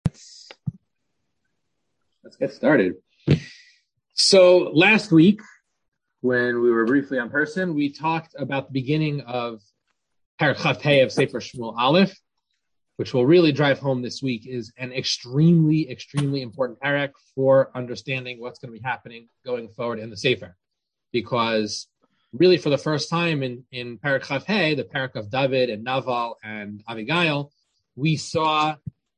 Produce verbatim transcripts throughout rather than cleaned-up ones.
let's let's get started. So last week, when we were briefly on person, we talked about the beginning of Parak Chaf Hei of Sefer Shmuel Aleph, which will really drive home this week, is an extremely, extremely important parak for understanding what's going to be happening going forward in the Sefer. Because really for the first time in, in Parak Chaf Hei, the parak of David and Naval and Abigail, we saw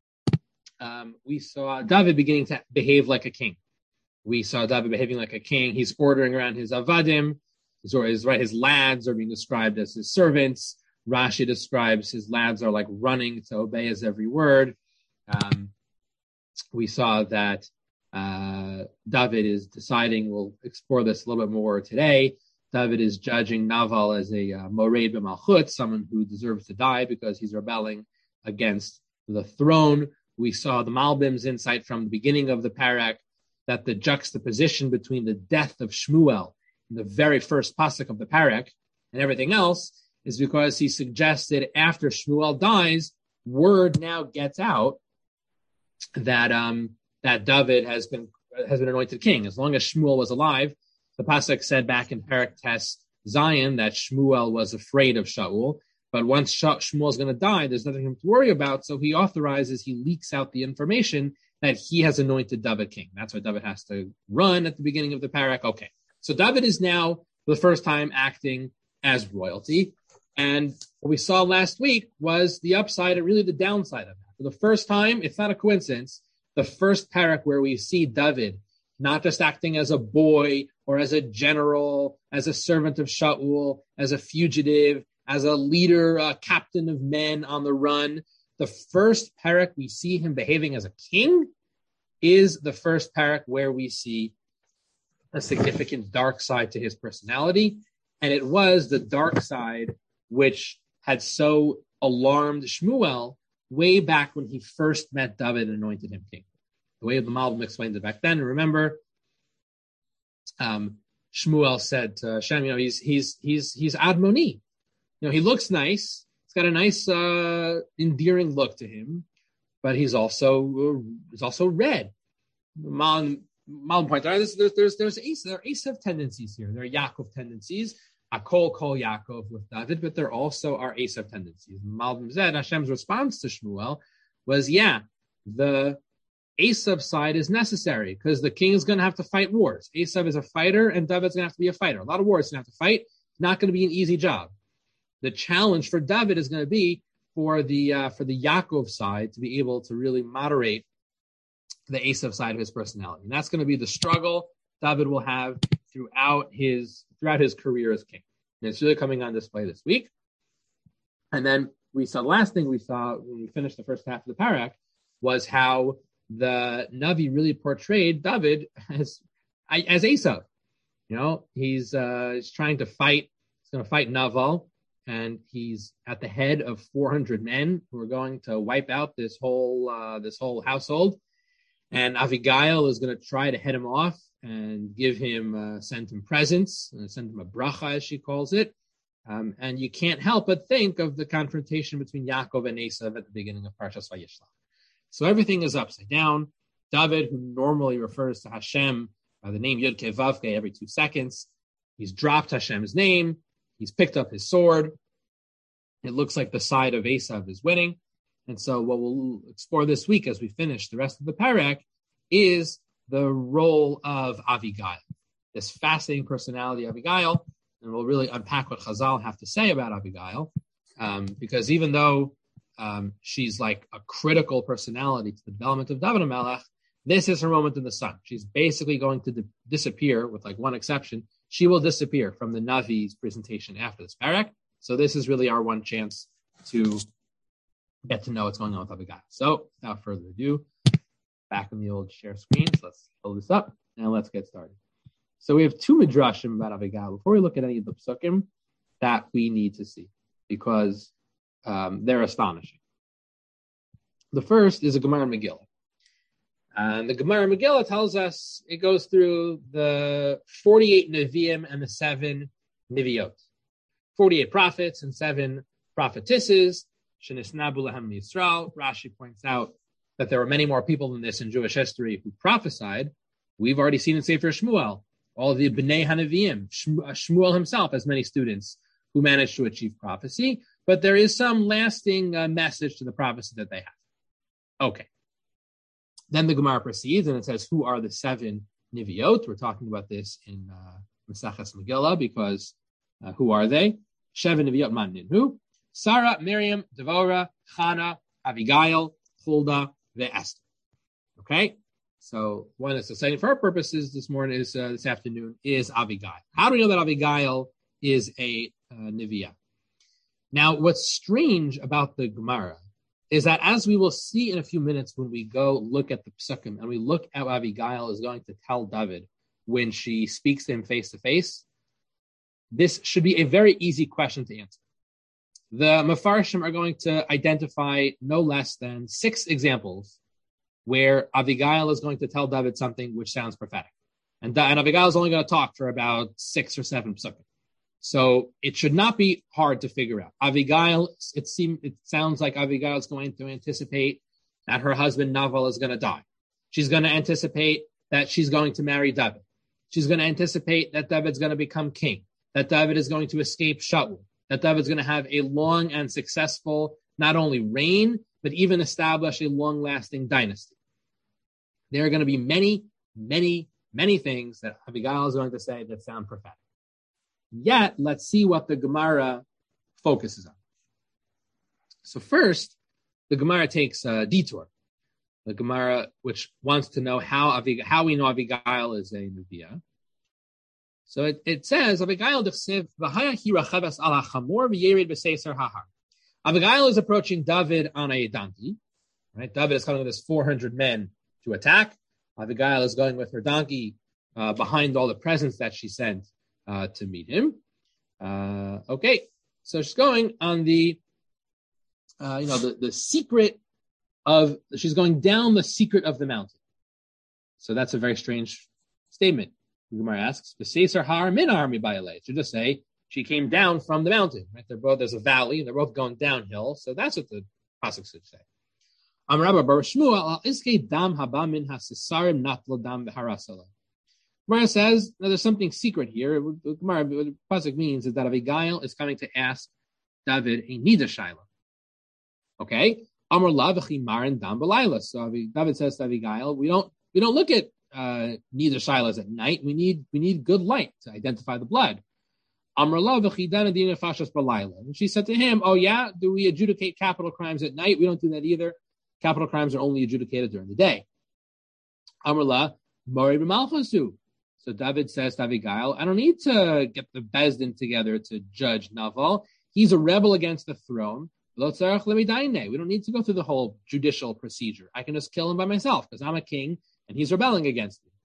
um, we saw David beginning to behave like a king. We saw David behaving like a king. He's ordering around his avadim. His, or his, right, his lads are being described as his servants. Rashi describes his lads are like running to obey his every word. Um, we saw that uh, David is deciding, we'll explore this a little bit more today, David is judging Naval as a uh, moreid b'malchut, someone who deserves to die because he's rebelling against the throne. We saw the Malbim's insight from the beginning of the parak that the juxtaposition between the death of Shmuel in the very first pasuk of the parak and everything else is because he suggested after Shmuel dies, word now gets out that um, that David has been has been anointed king. As long as Shmuel was alive, the pasuk said back in Parak Tes Zion that Shmuel was afraid of Shaul. But once Shmuel's going to die, there's nothing for him to worry about. So he authorizes, he leaks out the information that he has anointed David king. That's why David has to run at the beginning of the parak. Okay, so David is now for the first time acting as royalty. And what we saw last week was the upside and really the downside of that. For the first time, it's not a coincidence, the first parak where we see David not just acting as a boy or as a general, as a servant of Shaul, as a fugitive, as a leader, a captain of men on the run. The first parak we see him behaving as a king is the first parak where we see a significant dark side to his personality. And it was the dark side which had so alarmed Shmuel way back when he first met David and anointed him king. The way the Malbim explained it back then. Remember, um, Shmuel said to Hashem, you know, he's he's he's he's Admoni. You know, he looks nice. He's got a nice, uh, endearing look to him, but he's also uh, he's also red. Malbim pointed out there's there's there's there's Esav, there are Esav tendencies here. There are Yaakov tendencies. Akol kol Yaakov with David, but there also are Esav tendencies. Malbim said Hashem's response to Shmuel was, yeah, the Esav side is necessary because the king is going to have to fight wars. Esav is a fighter, and David's going to have to be a fighter. A lot of wars he's going to have to fight. It's not going to be an easy job. The challenge for David is going to be for the uh, for the Yaakov side to be able to really moderate the Esav side of his personality, and that's going to be the struggle David will have throughout his throughout his career as king. And it's really coming on display this week. And then we saw the last thing we saw when we finished the first half of the parak was how the Navi really portrayed David as as Esav. You know, he's uh, he's trying to fight. He's going to fight Naval, and he's at the head of four hundred men who are going to wipe out this whole uh, this whole household. And Abigail is going to try to head him off and give him, uh, send him presents, and send him a bracha, as she calls it. Um, and you can't help but think of the confrontation between Yaakov and Esav at the beginning of Parshas Vayishlach. So everything is upside down. David, who normally refers to Hashem by the name Yud Kei Vav Kei every two seconds, he's dropped Hashem's name. He's picked up his sword. It looks like the side of Esav is winning. And so what we'll explore this week as we finish the rest of the parak is the role of Abigail, this fascinating personality of Abigail. And we'll really unpack what Chazal have to say about Abigail, um, because even though um, she's like a critical personality to the development of David HaMelech, this is her moment in the sun. She's basically going to di- disappear, with like one exception. She will disappear from the Navi's presentation after this parak. So this is really our one chance to get to know what's going on with Abigail. So without further ado, back on the old share screens, let's pull this up and let's get started. So we have two midrashim about Abigail before we look at any of the psukim that we need to see, because um, they're astonishing. The first is a Gemara Megillah. And the Gemara Megillah tells us, it goes through the forty-eight Nevi'im and the seven Nevi'ot. forty-eight prophets and seven prophetesses. Shenisnabu Lahem Yisrael. Rashi points out that there were many more people than this in Jewish history who prophesied. We've already seen in Sefer Shmuel, all the B'nai Hanavim. Shmuel himself has many students who managed to achieve prophecy, but there is some lasting uh, message to the prophecy that they have. Okay. Then the Gemara proceeds, and it says, who are the seven Niviot? We're talking about this in uh, Maseches Megillah, because uh, who are they? Seven Niviot Manin. Who? Sarah, Miriam, Devorah, Chana, Abigail, Huldah, Esther. Okay? So one that's exciting for our purposes this morning, is uh, this afternoon, is Abigail. How do we know that Abigail is a uh, Neviah? Now, what's strange about the Gemara is that, as we will see in a few minutes when we go look at the Psukim, and we look at what Abigail is going to tell David when she speaks to him face to face, this should be a very easy question to answer. The Mefarshim are going to identify no less than six examples where Abigail is going to tell David something which sounds prophetic. And, and Abigail is only going to talk for about six or seven psukim. So it should not be hard to figure out. Abigail, it seems, it sounds like Abigail is going to anticipate that her husband Naval is going to die. She's going to anticipate that she's going to marry David. She's going to anticipate that David's going to become king, that David is going to escape Shaul, that David's going to have a long and successful, not only reign, but even establish a long-lasting dynasty. There are going to be many, many, many things that Abigail is going to say that sound prophetic. Yet, let's see what the Gemara focuses on. So first, the Gemara takes a detour. The Gemara, which wants to know how Abigail, how we know Abigail is a Neviah. So it, it says, Abigail d'chsev v'haya hi rachaves al hachamor v'yered b'seiser hahar. Abigail is approaching David on a donkey. Right? David is coming with his four hundred men to attack. Abigail is going with her donkey uh, behind all the presents that she sent uh, to meet him. Uh, okay, so she's going on the, uh, you know, the, the secret of, she's going down the secret of the mountain. So that's a very strange statement. The Gemara asks, the Seisar Har min army bayale. So just say she came down from the mountain. Right? They're both, there's a valley, and they're both going downhill. So that's what the pasuk should say. Amar Bar Shmuel al iske dam haba min hasisarim natla dam v'harasala. Gemara says, now there's something secret here. The Gemara, what the pasuk means is that Abigail is coming to ask David a nida shaila. Okay, Amar la v'chimarin dam b'layla. So David says to Abigail, we don't we don't look at uh, nida shailas at night. We need we need good light to identify the blood. Amar la v'chidana dina fashas b'layla. And she said to him, oh yeah, do we adjudicate capital crimes at night? We don't do that either. Capital crimes are only adjudicated during the day. Amar la mori b'malchasu. So David says to Abigail, I don't need to get the Bezdin together to judge Naval. He's a rebel against the throne. We don't need to go through the whole judicial procedure. I can just kill him by myself because I'm a king and he's rebelling against me.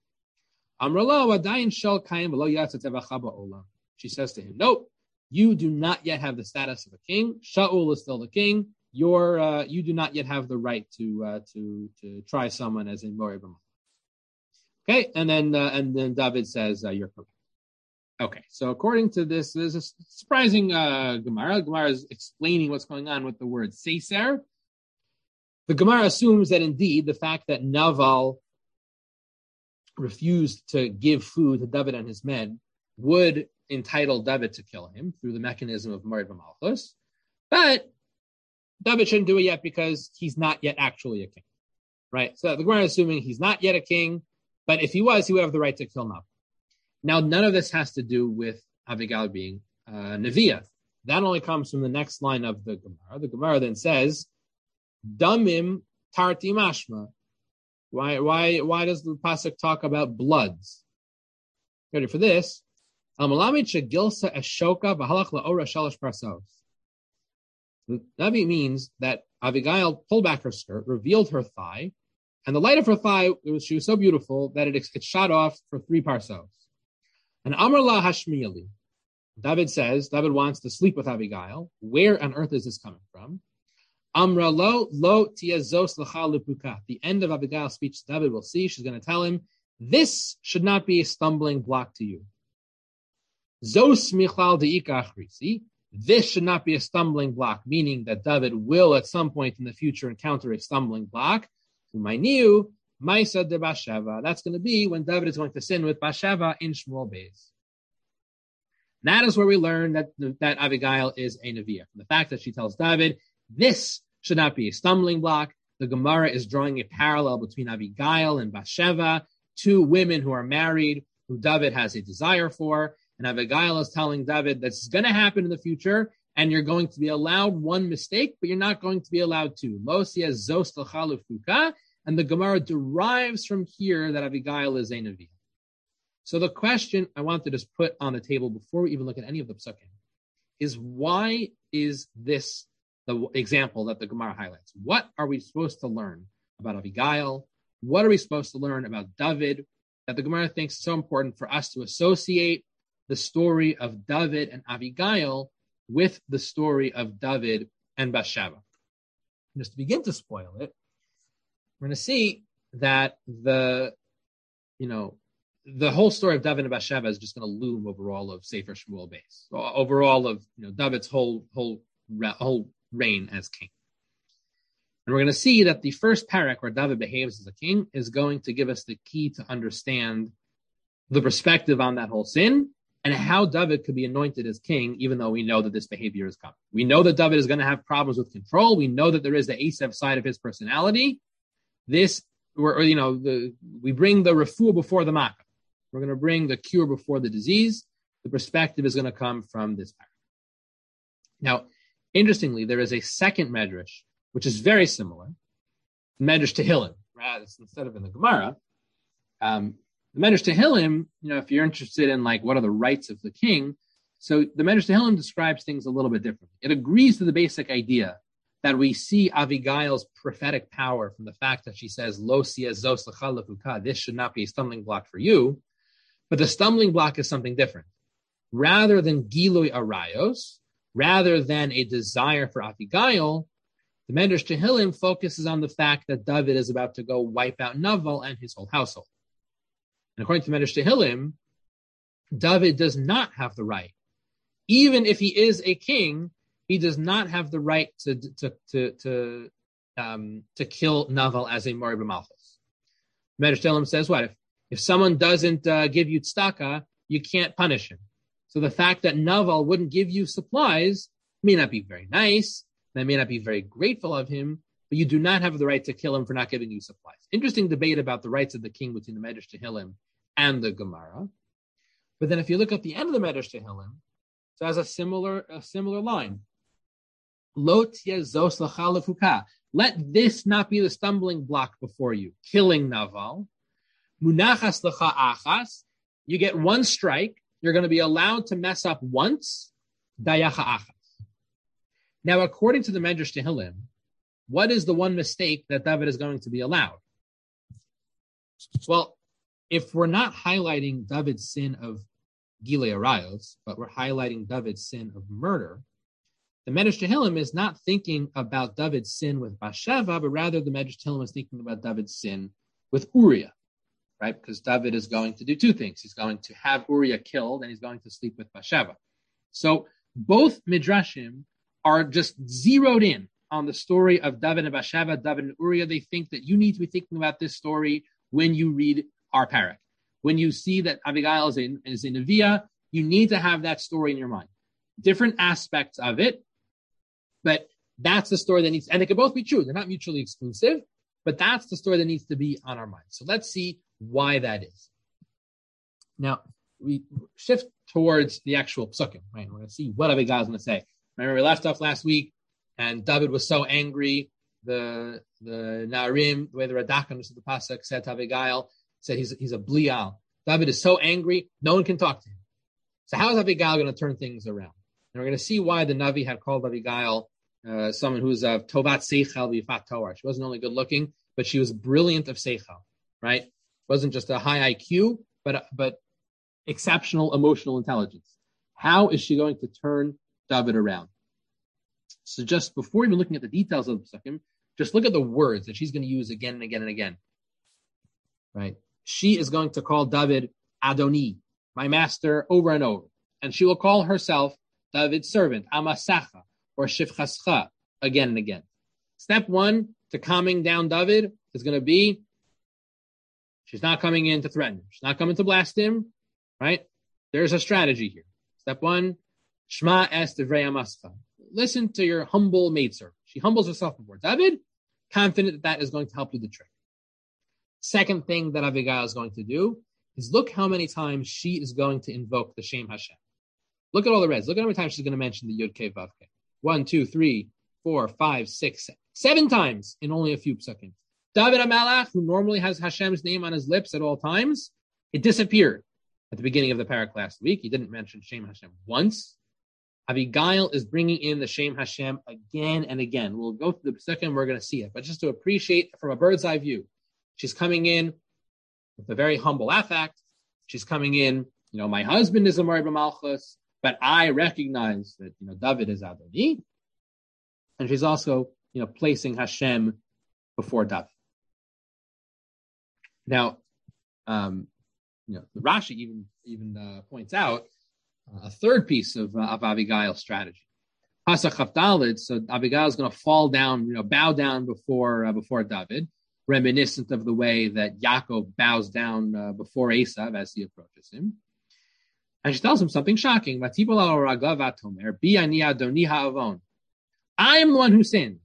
She says to him, nope, you do not yet have the status of a king. Shaul is still the king. You're, uh, you do not yet have the right to uh, to to try someone as a Mori B'mal. Okay, and then uh, and then David says, uh, you're correct. Okay, so according to this, there's a surprising uh, Gemara. Gemara is explaining what's going on with the word Seiser. The Gemara assumes that indeed the fact that Naval refused to give food to David and his men would entitle David to kill him through the mechanism of Mori B'malchus, but David shouldn't do it yet because he's not yet actually a king, right? So the Gemara is assuming he's not yet a king, but if he was, he would have the right to kill Naval. Now, none of this has to do with Abigail being uh, Neviah. That only comes from the next line of the Gemara. The Gemara then says, Damim tarti mashma. Why, why, why does the pasuk talk about bloods? Ready for this? Al-malamid shegilsa eshoka v'halach la'ora shalosh parsos. That means that Abigail pulled back her skirt, revealed her thigh, and the light of her thigh, it was, she was so beautiful that it, it shot off for three parsos. And Amar la hashmiyali. David says, David wants to sleep with Abigail. Where on earth is this coming from? Amra lo lo tiazos l'cha lepuka. The end of Abigail's speech, David will see. She's going to tell him, this should not be a stumbling block to you. Zos michlal deika achrisi. This should not be a stumbling block, meaning that David will at some point in the future encounter a stumbling block. Umayniu, Maisa de Basheva. That's going to be when David is going to sin with Basheva in Shmuel Beis. That is where we learn that, that Abigail is a Neviah. From the fact that she tells David, this should not be a stumbling block. The Gemara is drawing a parallel between Abigail and Basheva, two women who are married, who David has a desire for. And Abigail is telling David that's going to happen in the future, and you're going to be allowed one mistake, but you're not going to be allowed two. And the Gemara derives from here that Abigail is a Neviah. So the question I want to just put on the table before we even look at any of the psukim is, why is this the example that the Gemara highlights? What are we supposed to learn about Abigail? What are we supposed to learn about David that the Gemara thinks is so important for us to associate the story of David and Abigail with the story of David and Bathsheba? Just to begin to spoil it, we're going to see that the, you know, the whole story of David and Bathsheba is just going to loom over all of Sefer Shmuel Beis, over all of, you know, David's whole whole whole reign as king. And we're going to see that the first parak where David behaves as a king is going to give us the key to understand the perspective on that whole sin and how David could be anointed as king, even though we know that this behavior is coming. We know that David is going to have problems with control. We know that there is the Esav side of his personality. This, or, or you know, the, we bring the refuah before the makkah. We're going to bring the cure before the disease. The perspective is going to come from this parak. Now, interestingly, there is a second medrash, which is very similar, Medrash Tehillim, rather instead of in the Gemara. Um, the Medrash Tehillim, you know, if you're interested in like what are the rights of the king, so the Medrash Tehillim describes things a little bit differently. It agrees to the basic idea that we see Abigail's prophetic power from the fact that she says, Lo zos l'cha lefuka, this should not be a stumbling block for you, but the stumbling block is something different. Rather than Gilui Arayos, rather than a desire for Abigail, the Medrash Tehillim focuses on the fact that David is about to go wipe out Naval and his whole household. And according to Medrash Tehillim, David does not have the right. Even if he is a king, he does not have the right to to to to, um, to kill Naval as a Mori b'Malchus. Medrash Tehillim says what? If, if someone doesn't uh, give you tzedakah, you can't punish him. So the fact that Naval wouldn't give you supplies may not be very nice. That may not be very grateful of him, but you do not have the right to kill him for not giving you supplies. Interesting debate about the rights of the king between the Medrash Tehillim and the Gemara. But then if you look at the end of the Medrash Tehillim, it has a similar, a similar line. Lo tia zos l'cha lefuka. Let this not be the stumbling block before you, killing Naval. Munachas l'cha achas. You get one strike. You're going to be allowed to mess up once. Dayacha achas. Now, according to the Medrash Tehillim, what is the one mistake that David is going to be allowed? Well, if we're not highlighting David's sin of Gilei Arayos, but we're highlighting David's sin of murder, the Medrash Tehillim is not thinking about David's sin with Bathsheba, but rather the Medrash Tehillim is thinking about David's sin with Uriah, right? Because David is going to do two things. He's going to have Uriah killed, and he's going to sleep with Bathsheba. So both Midrashim are just zeroed in on the story of David and Bathsheba, David and Uriah. They think that you need to be thinking about this story when you read our parak. When you see that Abigail is a, is a Neviah, you need to have that story in your mind. Different aspects of it, but that's the story that needs, and it can both be true. They're not mutually exclusive, but that's the story that needs to be on our mind. So let's see why that is. Now, we shift towards the actual psukim, right? We're going to see what Abigail is going to say. Remember, we left off last week, and David was so angry. The the Narim, the way the Radak understood the pasuk, said to Abigail, said he's he's a blial. David is so angry, no one can talk to him. So how is Abigail going to turn things around? And we're going to see why the Navi had called Abigail uh, someone who's of Tovat Seichel V'Yifat Torah. She wasn't only good looking, but she was brilliant of Seichel, right? Wasn't just a high I Q, but but exceptional emotional intelligence. How is she going to turn David around? So just before even looking at the details of the psukim, just look at the words that she's going to use again and again and again. Right? She is going to call David Adoni, my master, over and over. And she will call herself David's servant, Amasacha, or Shivchascha, again and again. Step one to calming down David is going to be, she's not coming in to threaten him. She's not coming to blast him, right? There's a strategy here. Step one, Shma es divrei hamascha. Listen to your humble maidservant. She humbles herself before David, confident that that is going to help do the trick. Second thing that Abigail is going to do is look how many times she is going to invoke the Shem Hashem. Look at all the reds. Look at how many times she's going to mention the Yud Kei Vav Kei. One, two, three, four, five, six, seven. Seven times in only a few seconds. David HaMelech, who normally has Hashem's name on his lips at all times, it disappeared at the beginning of the parak last week. He didn't mention Shem Hashem once. Abigail is bringing in the Shem Hashem again and again. We'll go through the second, we're going to see it. But just to appreciate from a bird's eye view, she's coming in with a very humble affect. She's coming in, you know, my husband is a Mari B'Malchus, but I recognize that, you know, David is Adoni. And she's also, you know, placing Hashem before David. Now, um, you know, Rashi even even uh, points out uh, a third piece of, uh, of Abigail's strategy. Pasach Chavdalid, so Abigail is going to fall down, you know, bow down before uh, before David, reminiscent of the way that Yaakov bows down uh, before Esav as he approaches him. And she tells him something shocking. I am the one who sinned.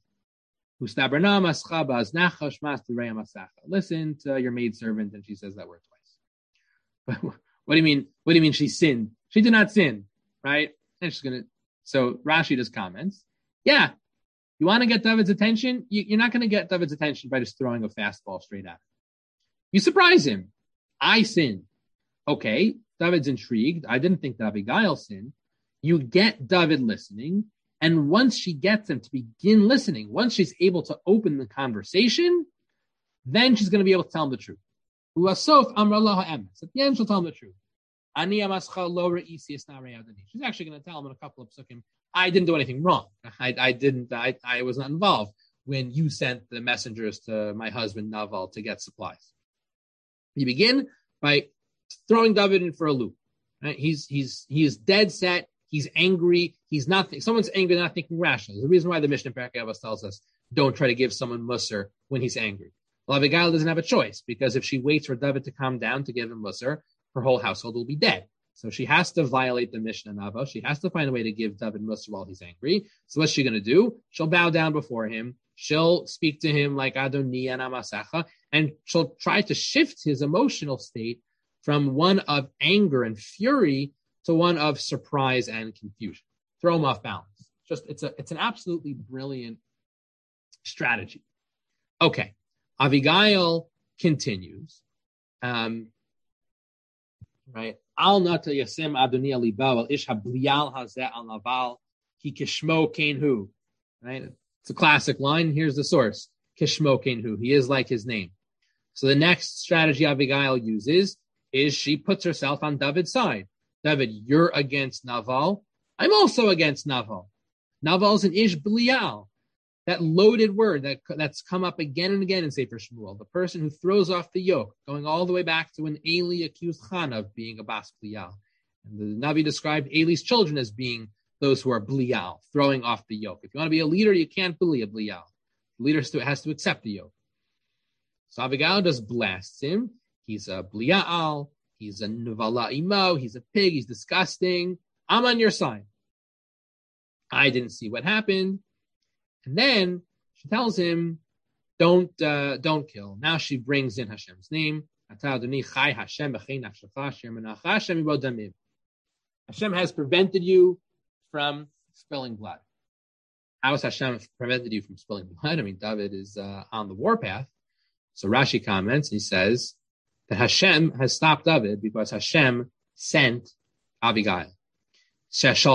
Listen to your maidservant, and she says that word twice. What do you mean? What do you mean she sinned? She did not sin, right? And she's gonna. So Rashi just comments, yeah, you want to get David's attention? You, you're not going to get David's attention by just throwing a fastball straight at him. You surprise him. I sinned. Okay, David's intrigued. I didn't think that Abigail sinned. You get David listening. And once she gets him to begin listening, once she's able to open the conversation, then she's going to be able to tell him the truth. At the end, she'll tell him the truth. She's actually going to tell him in a couple of psukim, I didn't do anything wrong. I, I didn't, I, I was not involved when you sent the messengers to my husband Naval to get supplies. You begin by throwing David in for a loop. Right? He's, he's, he is dead set. He's angry. He's not. Th- someone's angry, not thinking rationally. There's a reason why the Mishnah Perkei Avos tells us don't try to give someone musar when he's angry. Well, Abigail doesn't have a choice because if she waits for David to calm down to give him musar, her whole household will be dead. So she has to violate the Mishnah Nava. She has to find a way to give David musar while he's angry. So what's she going to do? She'll bow down before him. She'll speak to him like Adoni and Amasacha, and she'll try to shift his emotional state from one of anger and fury to one of surprise and confusion. Throw him off balance. Just it's a it's an absolutely brilliant strategy. Okay, Abigail continues. Um, right. Al nata yasem Adoni aliba al ish hablial hazeh al naval ki kishmo kenhu. Right. It's a classic line. Here's the source. Kishmo kenhu. He is like his name. So the next strategy Abigail uses is she puts herself on David's side. David, you're against Naval. I'm also against Naval. Naval's an ish blial. That loaded word that, that's come up again and again in Sefer Shmuel. The person who throws off the yoke, going all the way back to when Eli accused Chana of being a bas blial. And the Navi described Eli's children as being those who are blial, throwing off the yoke. If you want to be a leader, you can't be a blial. The leader has to accept the yoke. So Abigail just blasts him. He's a blial. He's a Nuvala Imo. He's a pig. He's disgusting. I'm on your side. I didn't see what happened. And then she tells him, don't uh, don't kill. Now she brings in Hashem's name. Hashem has prevented you from spilling blood. How has Hashem prevented you from spilling blood? I mean, David is uh, on the warpath. So Rashi comments, he says, that Hashem has stopped David because Hashem sent Abigail. Hashem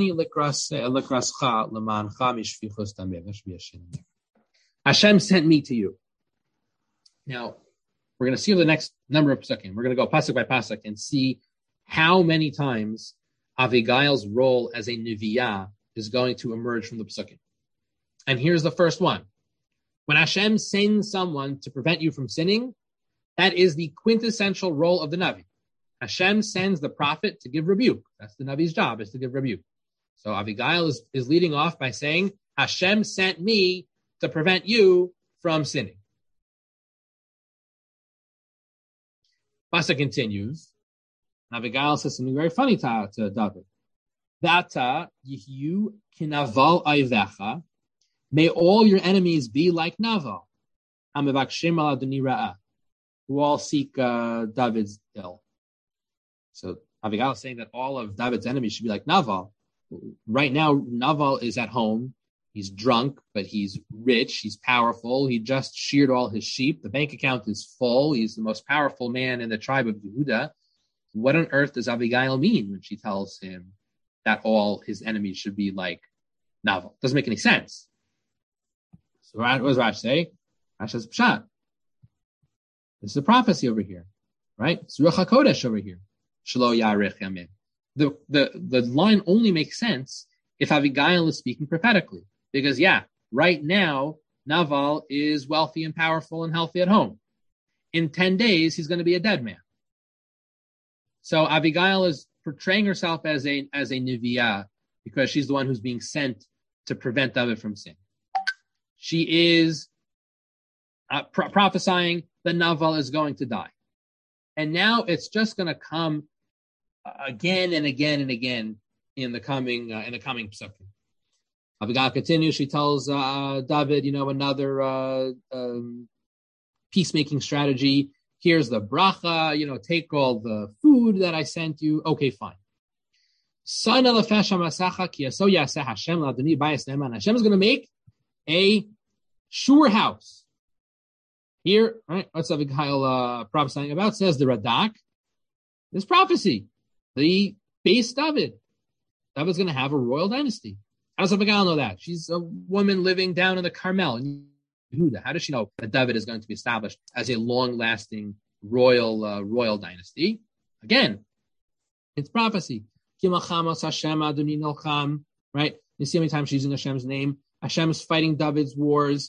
sent me to you. Now, we're going to see the next number of psukim. We're going to go pasuk by pasuk and see how many times Abigail's role as a Neviah is going to emerge from the psukim. And here's the first one. When Hashem sends someone to prevent you from sinning, that is the quintessential role of the Navi. Hashem sends the prophet to give rebuke. That's the Navi's job, is to give rebuke. So Abigail is, is leading off by saying, Hashem sent me to prevent you from sinning. Pasuk continues. Abigail says something very funny to, to David. Vata yihu kinaval ayvecha. May all your enemies be like Naval, who all seek uh, David's ill. So Abigail is saying that all of David's enemies should be like Naval. Right now, Naval is at home. He's drunk, but he's rich. He's powerful. He just sheared all his sheep. The bank account is full. He's the most powerful man in the tribe of Yehuda. What on earth does Abigail mean when she tells him that all his enemies should be like Naval? Doesn't make any sense. So what does Rash say? Rash says, Pshat. This is a prophecy over here, right? It's Ruach HaKodesh over here. Shelo Yarech Yamin. The, the, the line only makes sense if Abigail is speaking prophetically. Because, yeah, right now, Naval is wealthy and powerful and healthy at home. In ten days, he's going to be a dead man. So Abigail is portraying herself as a, as a Neviah because she's the one who's being sent to prevent David from sin. She is uh, pro- prophesying that Naval is going to die. And now it's just going to come again and again and again in the coming uh, in the coming psukim. Abigail continues. She tells uh, David, you know, another uh, um, peacemaking strategy. Here's the bracha. You know, take all the food that I sent you. Okay, fine. Hashem is going to make a sure house. Here, right? What's Abigail uh, prophesying about? Says the Radak. This prophecy. The base David. David's going to have a royal dynasty. How does Abigail know that? She's a woman living down in the Carmel in Yehuda. How does she know that David is going to be established as a long-lasting royal uh, royal dynasty? Again, it's prophecy. Right? You see how many times she's using Hashem's name. Hashem is fighting David's wars.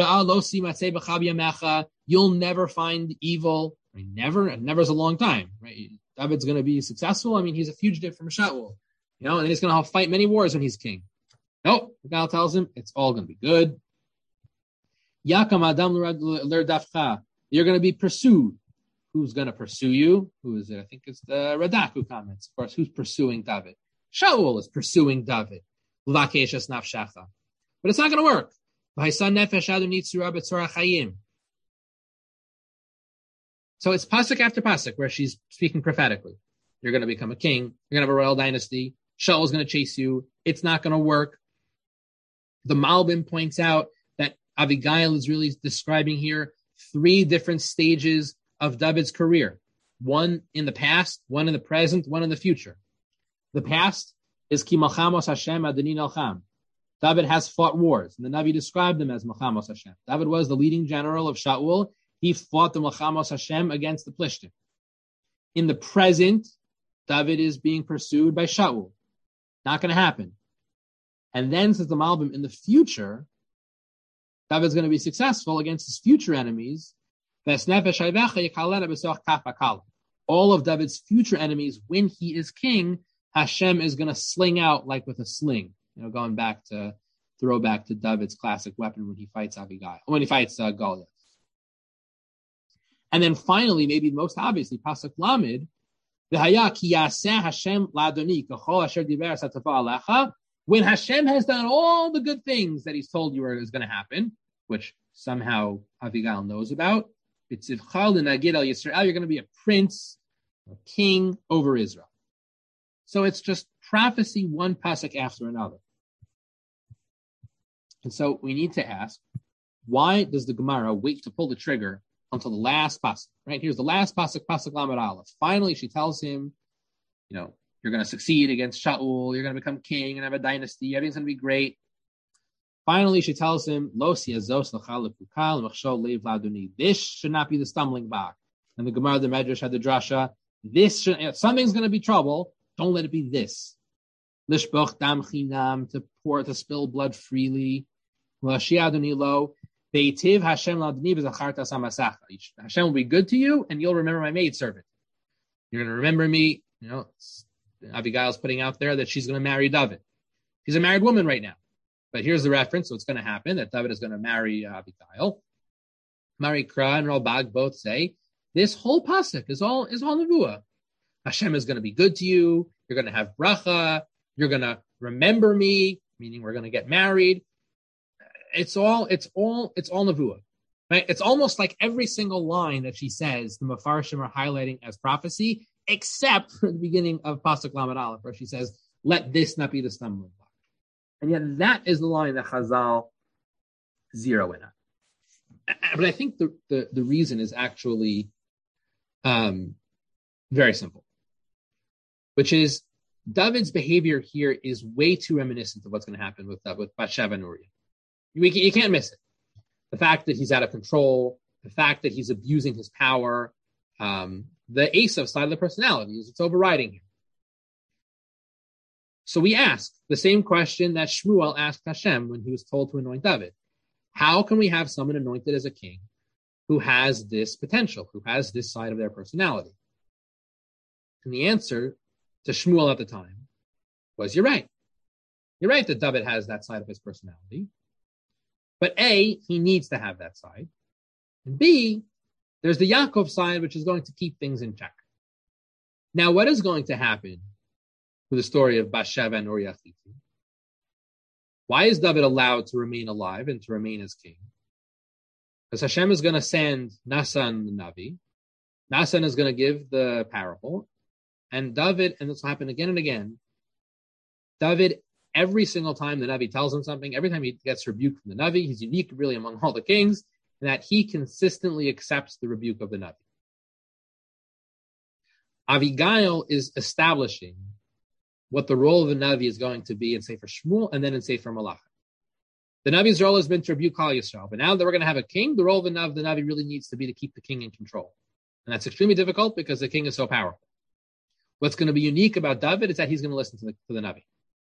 You'll never find evil. I mean, never, never is a long time. Right? David's going to be successful. I mean, he's a fugitive from Shaul, you know, and he's going to fight many wars when he's king. Nope. God tells him it's all going to be good. Yakam Adam l'erdafcha. You're going to be pursued. Who's going to pursue you? Who is it? I think it's the Radak who comments. Of course, who's pursuing David? Shaul is pursuing David. But it's not going to work. So it's pasuk after pasuk where she's speaking prophetically. You're going to become a king. You're going to have a royal dynasty. Shaul is going to chase you. It's not going to work. The Malbim points out that Abigail is really describing here three different stages of David's career. One in the past, one in the present, one in the future. The past is Ki Malchamos Hashem Adoni Nelcham. David has fought wars, and the Navi described them as Malchamos Hashem. David was the leading general of Shaul. He fought the Malchamos Hashem against the Plishtim. In the present, David is being pursued by Shaul. Not going to happen. And then, says the Malbim, in the future, David's going to be successful against his future enemies. All of David's future enemies, when he is king, Hashem is going to sling out like with a sling. You know, going back to, throw back to David's classic weapon when he fights Abigail, when he fights uh, Goliath. And then finally, maybe most obviously, Pasuk Lamed, when Hashem has done all the good things that he's told you is going to happen, which somehow Abigail knows about, you're going to be a prince, a king over Israel. So it's just prophecy, one pasuk after another. And so we need to ask, why does the Gemara wait to pull the trigger until the last pasuk? Right? Here's the last pasuk, pasuk Lamed Aleph. Finally, she tells him, you know, you're going to succeed against Shaul. You're going to become king and have a dynasty. Everything's going to be great. Finally, she tells him, This should not be the stumbling block. And the Gemara, the Medrash had the drasha. This should, something's going to be trouble. Don't let it be this. Lishboch dam chinam, to pour, to spill blood freely. Hashem will be good to you, and you'll remember my maidservant. You're going to remember me. You know, Abigail's putting out there that she's going to marry David. She's a married woman right now. But here's the reference. So it's going to happen that David is going to marry uh, Abigail. Mari Kra and Ralbag both say This whole pasuk is all is all nevuah. Hashem is going to be good to you. You're going to have bracha. You're going to remember me, meaning we're going to get married. It's all, it's all, it's all nevuah, right? It's almost like every single line that she says, the Mefarshim are highlighting as prophecy, except for the beginning of Pasuk Lamed Aleph, where she says, "Let this not be the stumbling block." And yet that is the line that Chazal zero in on. But I think the, the, the reason is actually um, very simple, which is David's behavior here is way too reminiscent of what's going to happen with uh, with Bathsheba and Uriah. You, you can't miss it. The fact that he's out of control, the fact that he's abusing his power, um, the Esav side of the personality is it's overriding him. So we ask the same question that Shmuel asked Hashem when he was told to anoint David. How can we have someone anointed as a king who has this potential, who has this side of their personality? And the answer to Shmuel at the time was, you're right. You're right that David has that side of his personality. But A, he needs to have that side. And B, there's the Yaakov side, which is going to keep things in check. Now, what is going to happen with the story of Bathsheba and Uriah? Why is David allowed to remain alive and to remain as king? Because Hashem is going to send Nasan the Navi. Nasan is going to give the parable. And David, and this will happen again and again, David, every single time the Navi tells him something, every time he gets rebuked from the Navi, he's unique really among all the kings, and that he consistently accepts the rebuke of the Navi. Avigail is establishing what the role of the Navi is going to be in Sefer Shmuel and then in Sefer Malach. The Navi's role has been to rebuke Klal Yisrael, but now that we're going to have a king, the role of the Navi, the Navi really needs to be to keep the king in control. And that's extremely difficult because the king is so powerful. What's going to be unique about David is that he's going to listen to the, to the Navi.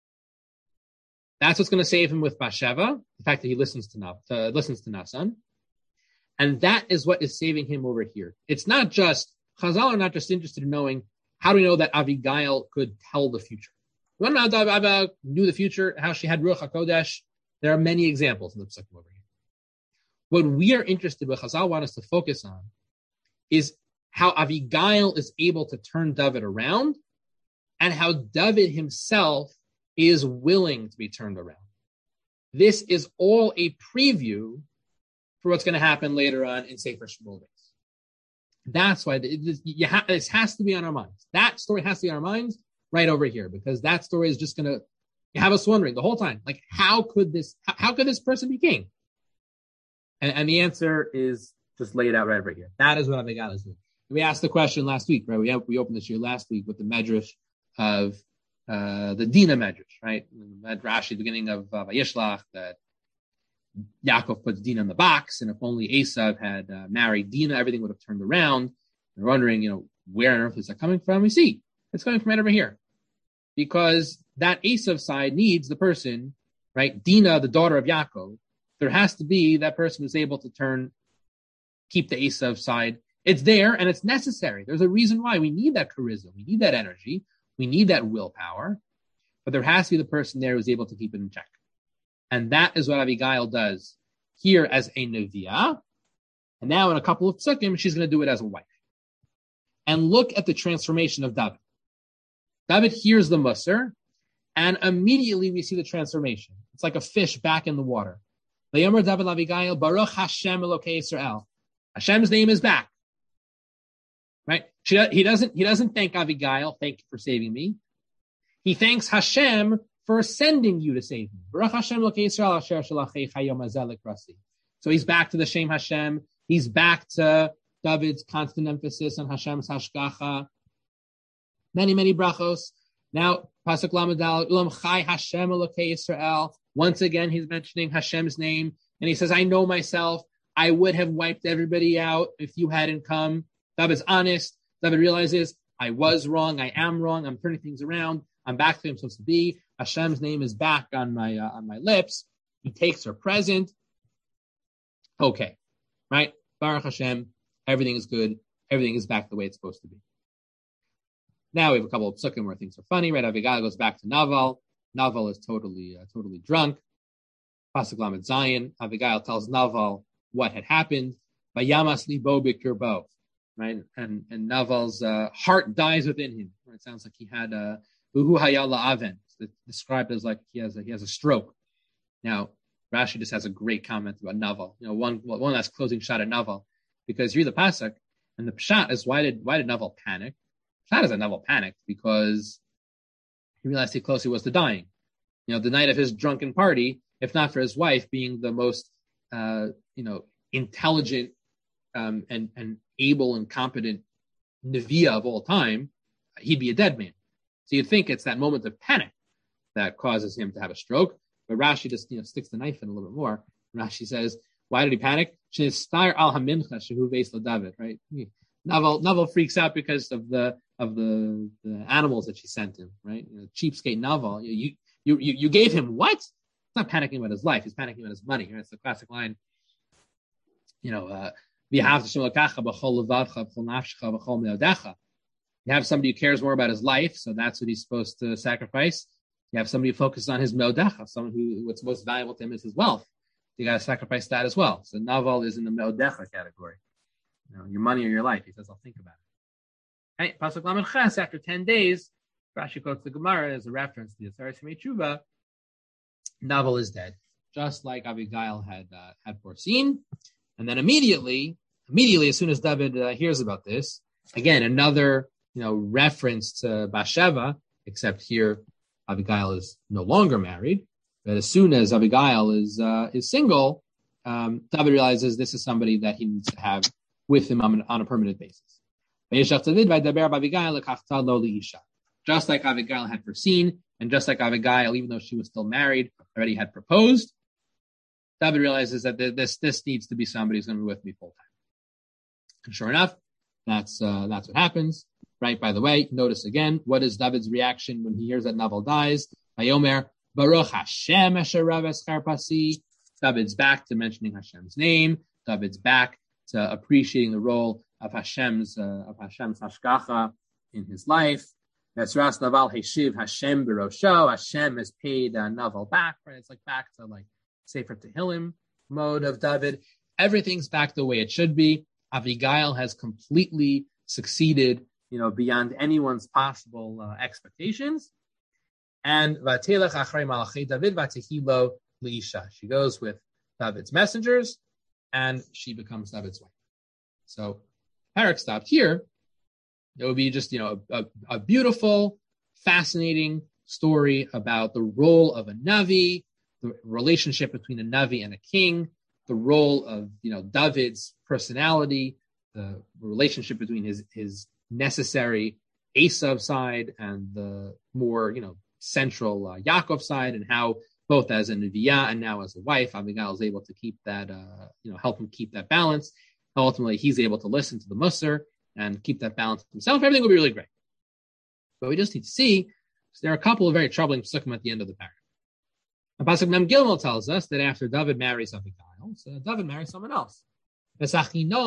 That's what's going to save him with Bathsheba, the fact that he listens to, Nav, uh, listens to Nasan. And that is what is saving him over here. It's not just, Chazal are not just interested in knowing, how do we know that Abigail could tell the future? We want to know how Abigail knew the future, how she had Ruach HaKodesh. There are many examples in the Psukim over here. What we are interested in, what Chazal want us to focus on, is how Abigail is able to turn David around and how David himself is willing to be turned around. This is all a preview for what's going to happen later on in Sefer Shmuel. That's why it, you ha- this has to be on our minds. That story has to be on our minds right over here, because that story is just going to have us wondering the whole time, like, how could this, how, how could this person be king? And, and the answer is just laid out right over here. That is what Abigail is doing. We asked the question last week, right? We have, we opened this year last week with the medrash of uh, the Dina medrash, right? Rashi, the beginning of uh, Vayishlach, that Yaakov puts Dina in the box, and if only Esav had uh, married Dina, everything would have turned around. We're wondering, you know, where on earth is that coming from? We see it's coming from right over here, because that Esav side needs the person, right? Dina, the daughter of Yaakov. There has to be that person who's able to turn, keep the Esav side. It's there and it's necessary. There's a reason why we need that charisma. We need that energy. We need that willpower. But there has to be the person there who's able to keep it in check. And that is what Abigail does here as a Neviah. And now in a couple of psukim, she's going to do it as a wife. And look at the transformation of David. David hears the Musar, and immediately we see the transformation. It's like a fish back in the water. Vayomer David Abigail, Baruch Hashem Elokei Yisrael. Hashem's name is back. Right? She, he doesn't, he doesn't thank Abigail, thank you for saving me. He thanks Hashem for sending you to save me. Baruch Hashem Elokei Yisrael asher shalachei chayom hazeh likrasi. So he's back to the Shem Hashem. He's back to David's constant emphasis on Hashem's hashgacha. Many, many brachos. Now, Pasuk Lamed Daled, Ulam Chai Hashem Elokei Yisrael. Once again, he's mentioning Hashem's name. And he says, I know myself. I would have wiped everybody out if you hadn't come. David's honest. David realizes, I was wrong. I am wrong. I'm turning things around. I'm back to who I'm supposed to be. Hashem's name is back on my uh, on my lips. He takes her present. Okay. Right? Baruch Hashem. Everything is good. Everything is back the way it's supposed to be. Now we have a couple of psukim where things are funny, right? Abigail goes back to Naval. Naval is totally, uh, totally drunk. Pasuk Lamed Zayin. Abigail tells Naval what had happened. Vayamas libo bikirbo. right? And and Naval's uh, heart dies within him. It sounds like he had a uhu hayala aven. It's described as like he has a, he has a stroke. Now Rashi just has a great comment about Naval. You know, one one last closing shot at Naval, because you read the pasuk and the pshat is why did why did Naval panic? Pshat is that Naval panicked because he realized how close he was to dying. You know, the night of his drunken party, if not for his wife being the most, uh, you know, intelligent um, and, and able and competent Neviah of all time, he'd be a dead man. So you'd think it's that moment of panic that causes him to have a stroke. But Rashi just, you know, sticks the knife in a little bit more. Rashi says, why did he panic? Right? Naval, Naval freaks out because of the of the, the animals that she sent him, right? You know, cheapskate Naval. You, you you you gave him what? He's not panicking about his life. He's panicking about his money. Right? It's the classic line. You know, uh, you have somebody who cares more about his life, so that's what he's supposed to sacrifice. You have somebody who focuses on his meodecha, someone who what's most valuable to him is his wealth. You got to sacrifice that as well. So Naval is in the meodecha category. You know, your money or your life. He says, I'll think about it. Right? Pasuk Lamed Ches, after ten days, Rashi quotes the Gemara as a reference to the Aseres Yemei Tshuva. Naval is dead, just like Abigail had uh, had foreseen. And then immediately, immediately, as soon as David uh, hears about this, again another you know reference to Bathsheba, except here Abigail is no longer married. But as soon as Abigail is uh, is single, um, David realizes this is somebody that he needs to have with him on, on a permanent basis. Just like Abigail had foreseen, and just like Abigail, even though she was still married, already had proposed, David realizes that this this needs to be somebody who's going to be with me full time. And sure enough, that's uh, that's what happens. Right. By the way, notice again, what is David's reaction when he hears that Naval dies? Vayomer Baruch Hashem Asher Rav Eschar Pasi. David's back to mentioning Hashem's name. David's back to appreciating the role of Hashem's uh, of Hashem's hashgacha in his life. Mesras Naval Heshiv Hashem Birosho. Hashem has paid uh, Naval back. Right, it's like back to like Sefer Tehillim mode of David. Everything's back the way it should be. Abigail has completely succeeded, you know, beyond anyone's possible uh, expectations. And Vatelech Achrei Malachei David Vatehilo Leisha. She goes with David's messengers, and she becomes David's wife. So, Parak stopped here. It would be just, you know, a, a beautiful, fascinating story about the role of a Navi, the relationship between a Navi and a king, the role of, you know, David's personality, the relationship between his, his necessary Esav side and the more, you know, central uh, Yaakov side, and how both as a Neviah and now as a wife, Abigail is able to keep that, uh, you know, help him keep that balance. Ultimately, he's able to listen to the Musar and keep that balance himself. Everything will be really great. But we just need to see, so there are a couple of very troubling psukim at the end of the paragraph. And Pasuk Mem Gilmel tells us that after David marries Abigail, so David marries someone else. So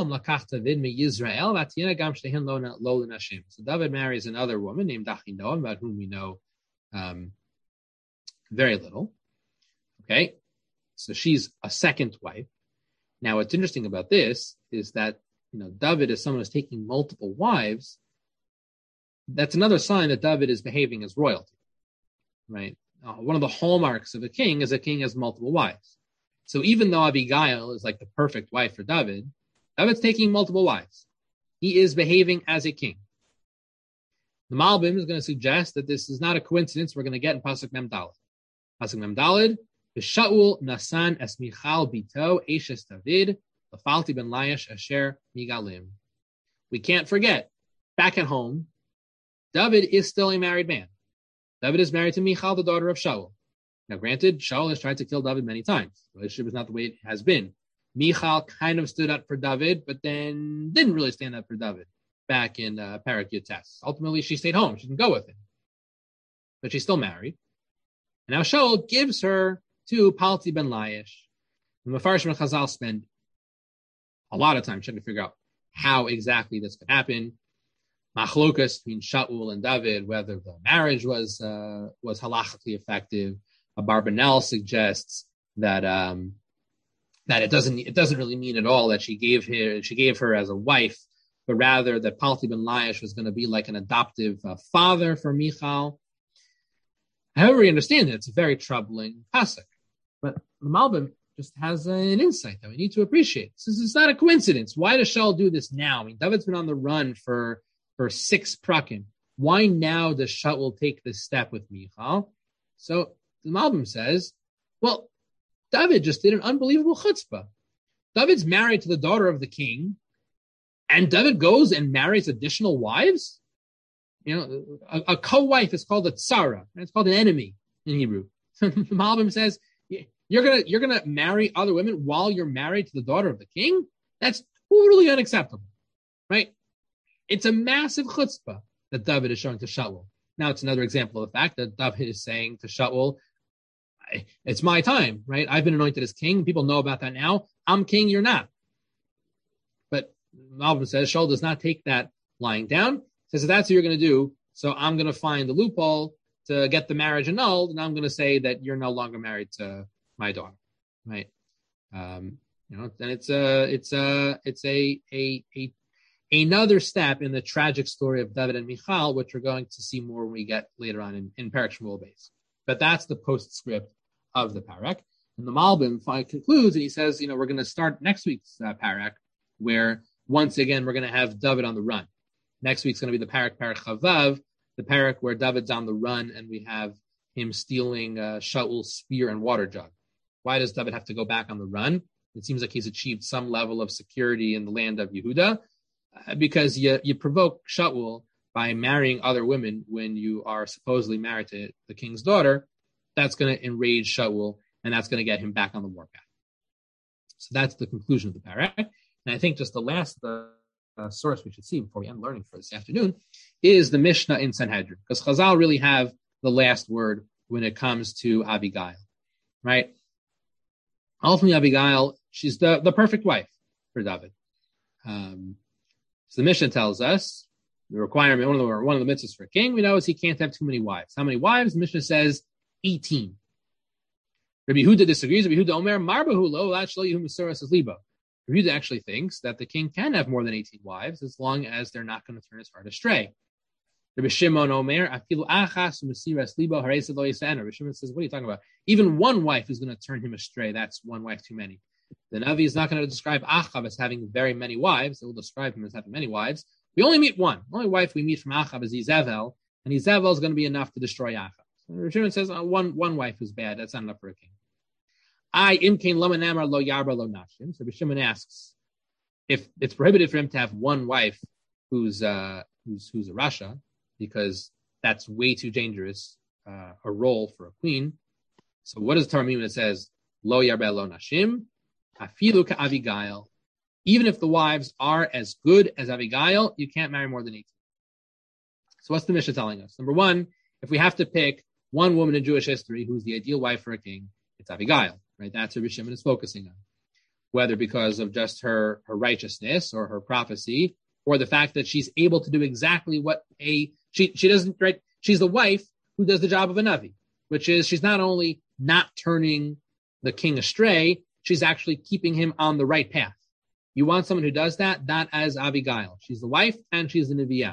David marries another woman named Achinoam, about whom we know um, very little. Okay, so she's a second wife. Now, what's interesting about this is that, you know, David is someone who's taking multiple wives. That's another sign that David is behaving as royalty, right? Uh, one of the hallmarks of a king is a king has multiple wives. So even though Abigail is like the perfect wife for David, David's taking multiple wives. He is behaving as a king. The Malbim is going to suggest that this is not a coincidence we're going to get in Pasuk Mem Daled. Pasuk Mem Daled, Shaul Nasan es Michal Bito Eshes David Lafalti ben Layash Asher Migalim. We can't forget, back at home, David is still a married man. David is married to Michal, the daughter of Shaul. Now, granted, Shaul has tried to kill David many times. The relationship is not the way it has been. Michal kind of stood up for David, but then didn't really stand up for David back in uh, Parak Yotes. Ultimately, she stayed home. She didn't go with him. But she's still married. And now Shaul gives her to Palti ben Layish. The Mefarshim and Chazal spend a lot of time trying to figure out how exactly this could happen. Machlokas between Shaul and David, whether the marriage was uh, was halachically effective. Abarbanel suggests that um, that it doesn't it doesn't really mean at all that she gave her she gave her as a wife but rather that Palti ben Laish was going to be like an adoptive uh, father for Michal. However, we understand that it's a very troubling pasuk. But the Malbim just has uh, an insight that we need to appreciate. This is not a coincidence. Why does Shaul do this now? I mean, David's been on the run for, for six prakim. Why now does Shaul take this step with Michal? So the Malbim says, well, David just did an unbelievable chutzpah. David's married to the daughter of the king, and David goes and marries additional wives? You know, a, a co-wife is called a tzara, and it's called an enemy in Hebrew. The Malbim says, you're gonna you're gonna marry other women while you're married to the daughter of the king? That's totally unacceptable, right? It's a massive chutzpah that David is showing to Shaul. Now, it's another example of the fact that David is saying to Shaul, it's my time, right? I've been anointed as king. People know about that now. I'm king, you're not. But Malbim says Shaul does not take that lying down. Says, if that's what you're going to do, so I'm going to find the loophole to get the marriage annulled, and I'm going to say that you're no longer married to my daughter, right? Um, you know, then it's a, it's a, it's a, a, a, another step in the tragic story of David and Michal, which we're going to see more when we get later on in, in Parak Shmuel Beis. But that's the postscript of the Parak. And the Malbim concludes, and he says, you know, we're going to start next week's uh, Parak, where once again we're going to have David on the run. Next week's going to be the Parak, Parak Chavav, the Parak where David's on the run, and we have him stealing uh, Shaul's spear and water jug. Why does David have to go back on the run? It seems like he's achieved some level of security in the land of Yehuda, uh, because you, you provoke Shaul by marrying other women when you are supposedly married to the king's daughter. That's going to enrage Shaul, and that's going to get him back on the warpath. So that's the conclusion of the parak. And I think just the last uh, uh, source we should see before we end learning for this afternoon is the Mishnah in Sanhedrin, because Chazal really have the last word when it comes to Abigail, right? Ultimately, Abigail, she's the, the perfect wife for David. Um, so the Mishnah tells us the requirement, one of the, one of the mitzvahs for a king, we know, is he can't have too many wives. How many wives? The Mishnah says eighteen. Rabbi Yehuda disagrees. Rabbi Yehuda Omer, Marbahu lo lachlo yehu mesoras as libo. Rabbi Yehuda actually thinks that the king can have more than eighteen wives as long as they're not going to turn his heart astray. Rabbi Shimon Omer, afilu achas mesiras libo hareisad lo yisana. Rabbi Shimon says, what are you talking about? Even one wife is going to turn him astray. That's one wife too many. The Navi is not going to describe Achav as having very many wives. It will describe him as having many wives. We only meet one. The only wife we meet from Achav is Izevel, and Izevel is going to be enough to destroy Achav. So Rabbi Shimon says, oh, one, one wife is bad. That's not enough for a king. I imkain lamanamar lo yarba lo nashim. So Rabbi Shimon asks, if it's prohibited for him to have one wife who's uh, who's who's a Rasha, because that's way too dangerous uh, a role for a queen. So what does Torah mean when it says lo yarba lo nashim? Afilu ka Abigail. Even if the wives are as good as Abigail, you can't marry more than eighteen. So what's the Mishnah telling us? Number one, if we have to pick one woman in Jewish history who's the ideal wife for a king, it's Abigail, right? That's what Rabbi Shimon is focusing on. Whether because of just her, her righteousness or her prophecy, or the fact that she's able to do exactly what a, she, she doesn't, right? She's the wife who does the job of a Navi, which is she's not only not turning the king astray, she's actually keeping him on the right path. You want someone who does that? That as Abigail. She's the wife and she's the Neviah.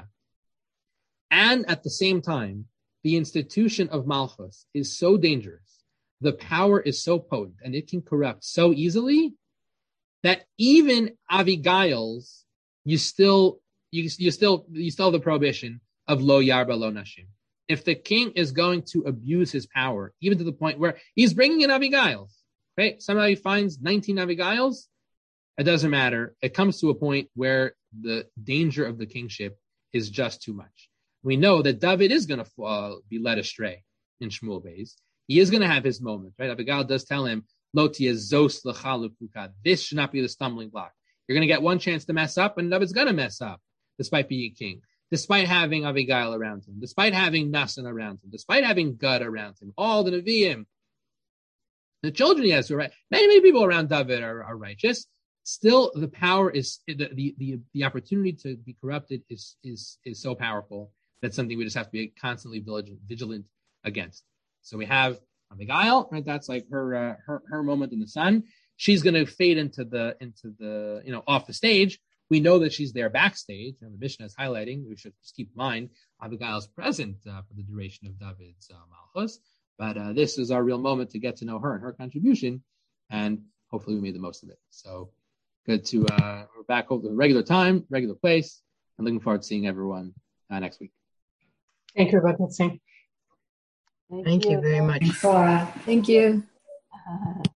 And at the same time, the institution of Malchus is so dangerous. The power is so potent and it can corrupt so easily that even Abigail's, you still, you, you still, you still have the prohibition of lo yarba lo nashim. If the king is going to abuse his power, even to the point where he's bringing in Abigails, right? Somehow he finds nineteen Abigails. It doesn't matter. It comes to a point where the danger of the kingship is just too much. We know that David is going to uh, be led astray in Shmuel Beis. He is going to have his moment, right? Abigail does tell him, Lo zos l'chalupuka. This should not be the stumbling block. You're going to get one chance to mess up, and David's going to mess up, despite being king, despite having Abigail around him, despite having Nasan around him, despite having Gad around him, all the Nevi'im. The children he has to right. Many, many people around David are, are righteous. Still, the power is the, the the the opportunity to be corrupted is is is so powerful. That's something we just have to be constantly vigilant, vigilant against. So we have Abigail, right? That's like her uh, her her moment in the sun. She's going to fade into the into the you know off the stage. We know that she's there backstage, and the Mishnah is highlighting. We should just keep in mind Abigail is present uh, for the duration of David's uh, Malchus, but uh, this is our real moment to get to know her and her contribution, and hopefully we made the most of it. So good to uh, we're back over the regular time, regular place, and looking forward to seeing everyone uh, next week. Thank you, Rabbi Thank, Thank you. you very much. Thank you. Uh,